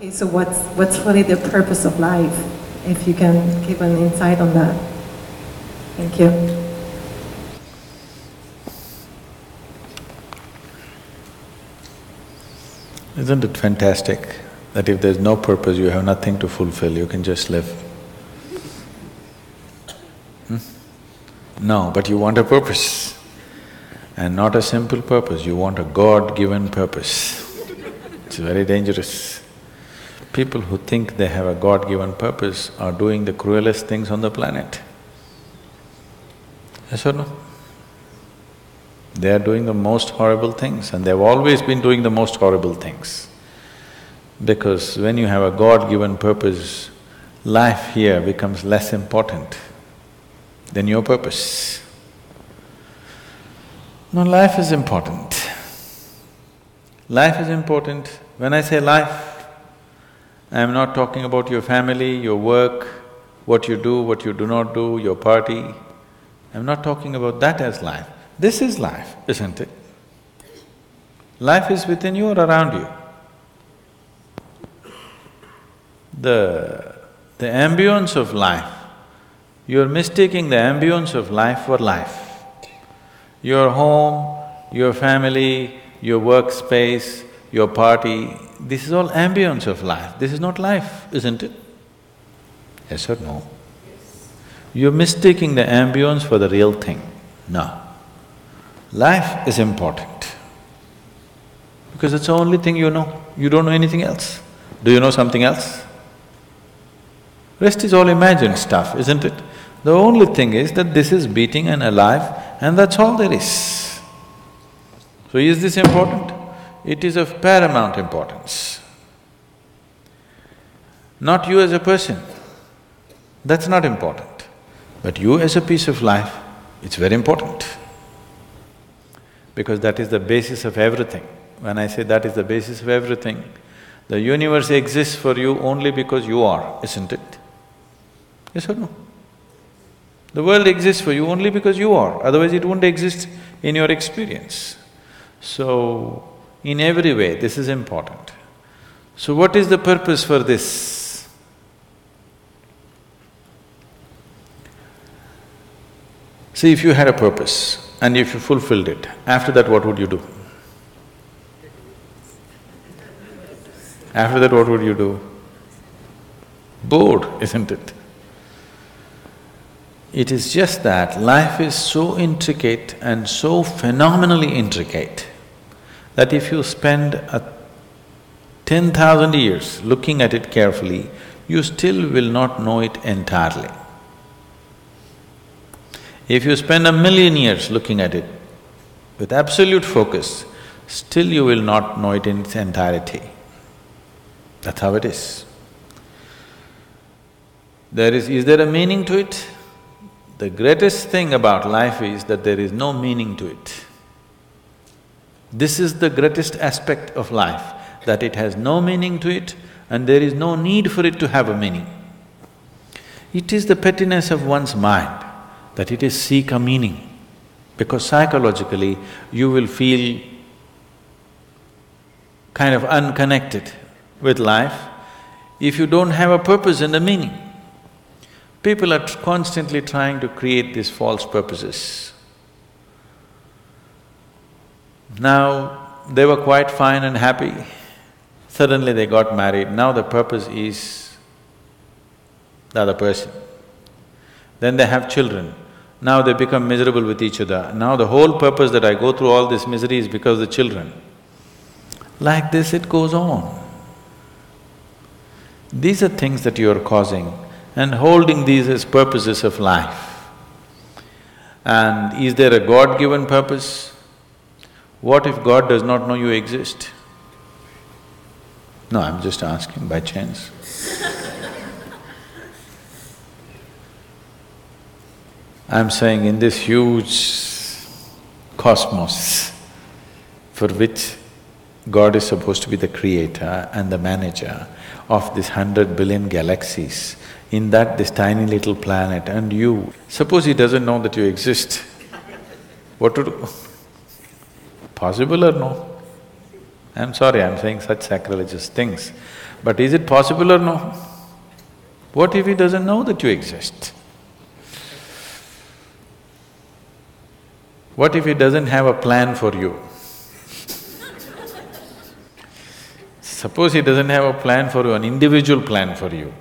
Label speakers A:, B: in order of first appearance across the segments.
A: Okay, so what's really the purpose of life? If you can give an insight on that. Thank you.
B: Isn't it fantastic that if there's no purpose, you have nothing to fulfill, you can just live? No, but you want a purpose. And not a simple purpose, you want a God-given purpose. It's very dangerous. People who think they have a God-given purpose are doing the cruelest things on the planet. Yes or no? They are doing the most horrible things, and they've always been doing the most horrible things. Because when you have a God-given purpose, life here becomes less important than your purpose. No, life is important. Life is important. When I say life, I am not talking about your family, your work, what you do not do, your party. I'm not talking about that as life. This is life, isn't it? Life is within you or around you. The ambience of life, you're mistaking the ambience of life for life. Your home, your family, your workspace, your party, this is all ambience of life. This is not life, isn't it? Yes or no? You're mistaking the ambience for the real thing. No. Life is important because it's the only thing you know. You don't know anything else. Do you know something else? Rest is all imagined stuff, isn't it? The only thing is that this is beating and alive and that's all there is. So is this important? It is of paramount importance. Not you as a person, that's not important. But you as a piece of life, it's very important. Because that is the basis of everything. When I say that is the basis of everything, the universe exists for you only because you are, isn't it? Yes or no? The world exists for you only because you are, otherwise it wouldn't exist in your experience. So, in every way, this is important. So what is the purpose for this? See, if you had a purpose and if you fulfilled it, after that what would you do? After that what would you do? Bored, isn't it? It is just that life is so intricate and so phenomenally intricate that if you spend 10,000 years looking at it carefully, you still will not know it entirely. If you spend 1,000,000 years looking at it with absolute focus, still you will not know it in its entirety. That's how it is. Is there a meaning to it? The greatest thing about life is that there is no meaning to it. This is the greatest aspect of life, that it has no meaning to it and there is no need for it to have a meaning. It is the pettiness of one's mind that it is seek a meaning, because psychologically you will feel kind of unconnected with life if you don't have a purpose and a meaning. People are constantly trying to create these false purposes. Now, they were quite fine and happy, suddenly they got married, now the purpose is the other person. Then they have children, now they become miserable with each other. Now the whole purpose that I go through all this misery is because of the children. Like this it goes on. These are things that you are causing and holding these as purposes of life. And is there a God-given purpose? What if God does not know you exist? No, I'm just asking by chance. I'm saying in this huge cosmos for which God is supposed to be the creator and the manager of this 100 billion galaxies, in that this tiny little planet and you, suppose he doesn't know that you exist, what to do? Possible or no? I'm sorry, I'm saying such sacrilegious things. But is it possible or no? What if he doesn't know that you exist? What if he doesn't have a plan for you? Suppose he doesn't have a plan for you, an individual plan for you.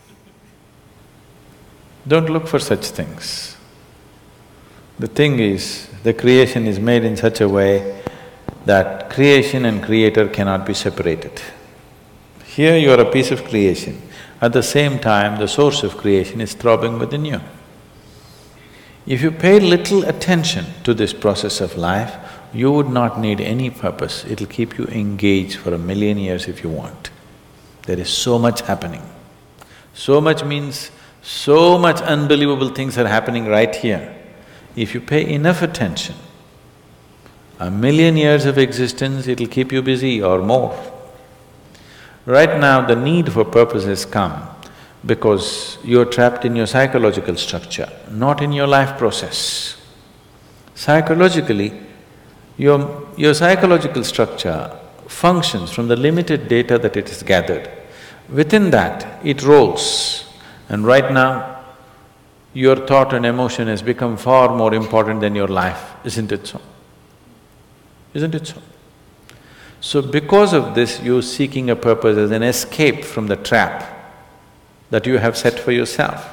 B: Don't look for such things. The thing is, the creation is made in such a way that creation and creator cannot be separated. Here you are a piece of creation, at the same time the source of creation is throbbing within you. If you pay little attention to this process of life, you would not need any purpose, it'll keep you engaged for 1,000,000 years if you want. There is so much happening. So much means so much unbelievable things are happening right here. If you pay enough attention, 1,000,000 years of existence, it'll keep you busy or more. Right now, the need for purpose has come because you're trapped in your psychological structure, not in your life process. Psychologically, your psychological structure functions from the limited data that it has gathered. Within that, it rolls. And right now, your thought and emotion has become far more important than your life, isn't it so? Isn't it so? So because of this, you're seeking a purpose as an escape from the trap that you have set for yourself.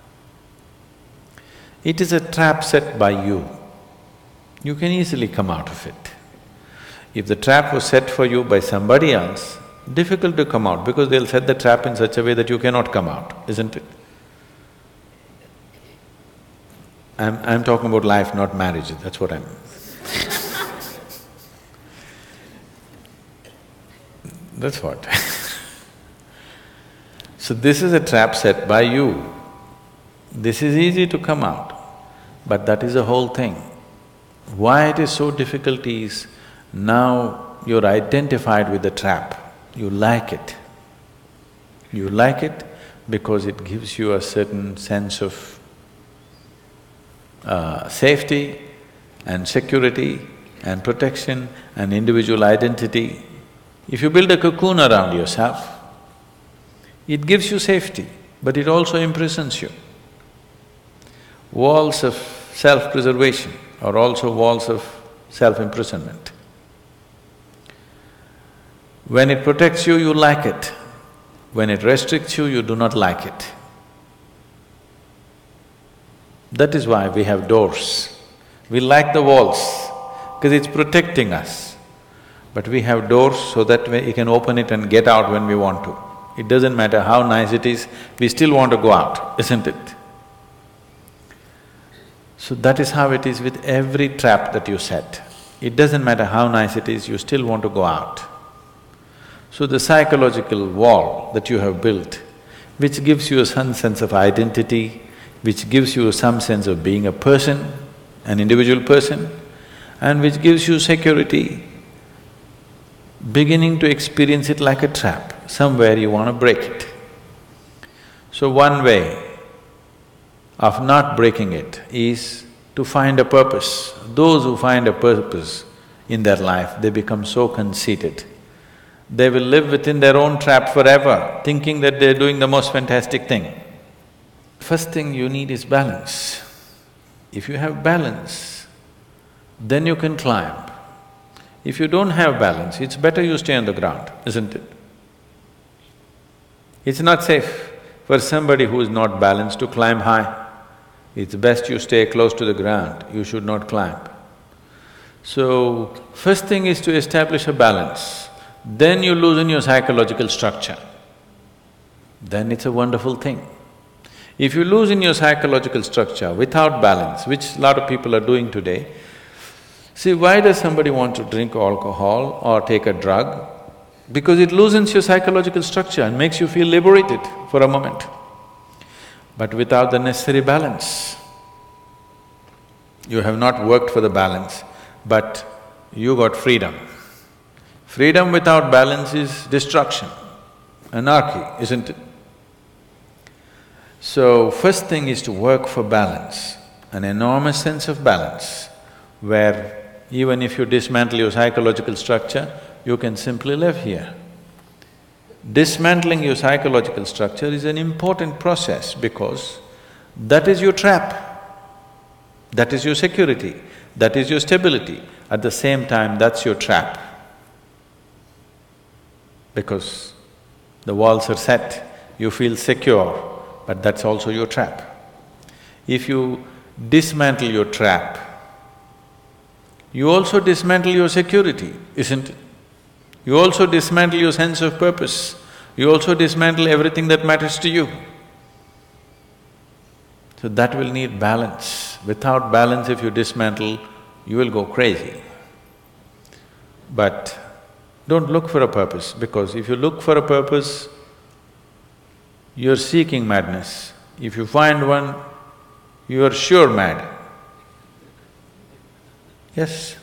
B: It is a trap set by you. You can easily come out of it. If the trap was set for you by somebody else, difficult to come out because they'll set the trap in such a way that you cannot come out, isn't it? I'm talking about life, not marriage, that's what I'm… That's what So this is a trap set by you. This is easy to come out, but that is the whole thing. Why it is so difficult is, now you're identified with the trap, you like it. You like it because it gives you a certain sense of safety and security and protection and individual identity. If you build a cocoon around yourself, it gives you safety, but it also imprisons you. Walls of self-preservation are also walls of self-imprisonment. When it protects you, you like it. When it restricts you, you do not like it. That is why we have doors. We like the walls, because it's protecting us. But we have doors so that we can open it and get out when we want to. It doesn't matter how nice it is, we still want to go out, isn't it? So that is how it is with every trap that you set. It doesn't matter how nice it is, you still want to go out. So the psychological wall that you have built, which gives you some sense of identity, which gives you some sense of being a person, an individual person, and which gives you security, beginning to experience it like a trap, somewhere you want to break it. So one way of not breaking it is to find a purpose. Those who find a purpose in their life, they become so conceited. They will live within their own trap forever, thinking that they're doing the most fantastic thing. First thing you need is balance. If you have balance, then you can climb. If you don't have balance, it's better you stay on the ground, isn't it? It's not safe for somebody who is not balanced to climb high. It's best you stay close to the ground, you should not climb. So, first thing is to establish a balance, then you loosen your psychological structure. Then it's a wonderful thing. If you loosen your psychological structure without balance, which a lot of people are doing today, see, why does somebody want to drink alcohol or take a drug? Because it loosens your psychological structure and makes you feel liberated for a moment. But without the necessary balance, you have not worked for the balance, but you got freedom. Freedom without balance is destruction, anarchy, isn't it? So, first thing is to work for balance, an enormous sense of balance, where even if you dismantle your psychological structure, you can simply live here. dismantling your psychological structure is an important process because that is your trap. That is your security, that is your stability. At the same time, that's your trap. Because the walls are set, you feel secure, but that's also your trap. If you dismantle your trap, you also dismantle your security, isn't it? You also dismantle your sense of purpose. You also dismantle everything that matters to you. So that will need balance. Without balance, if you dismantle, you will go crazy. But don't look for a purpose, because if you look for a purpose, you're seeking madness. If you find one, you are sure mad. Yes.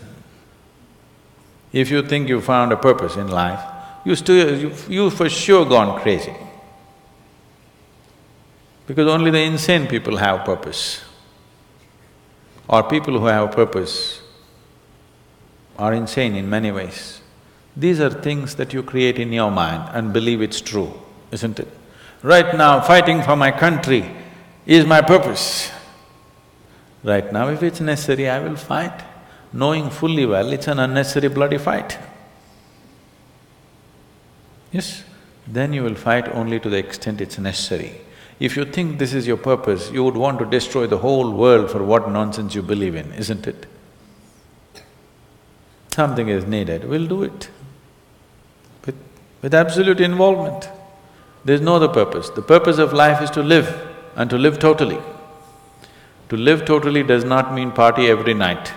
B: If you think you found a purpose in life, you for sure gone crazy. Because only the insane people have purpose. Or people who have purpose are insane in many ways. These are things that you create in your mind and believe it's true, isn't it? Right now, fighting for my country is my purpose. Right now, if it's necessary, I will fight, knowing fully well it's an unnecessary bloody fight. Yes, then you will fight only to the extent it's necessary. If you think this is your purpose, you would want to destroy the whole world for what nonsense you believe in, isn't it? Something is needed, we'll do it. With absolute involvement. There's no other purpose. The purpose of life is to live, and to live totally. To live totally does not mean party every night.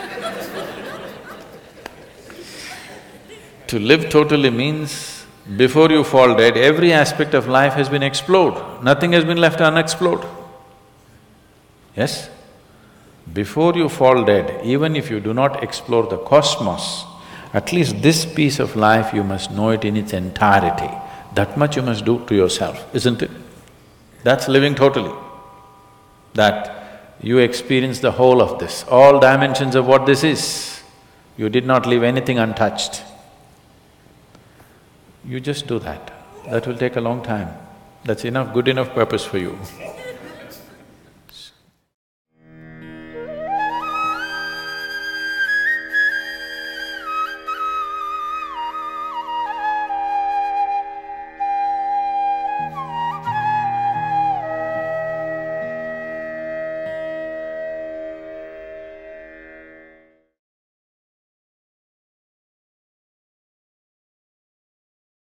B: To live totally means before you fall dead, every aspect of life has been explored, nothing has been left unexplored. Yes? Before you fall dead, even if you do not explore the cosmos, at least this piece of life you must know it in its entirety. That much you must do to yourself, isn't it? That's living totally. That you experience the whole of this, all dimensions of what this is. You did not leave anything untouched. You just do that. That will take a long time. That's enough, good enough purpose for you.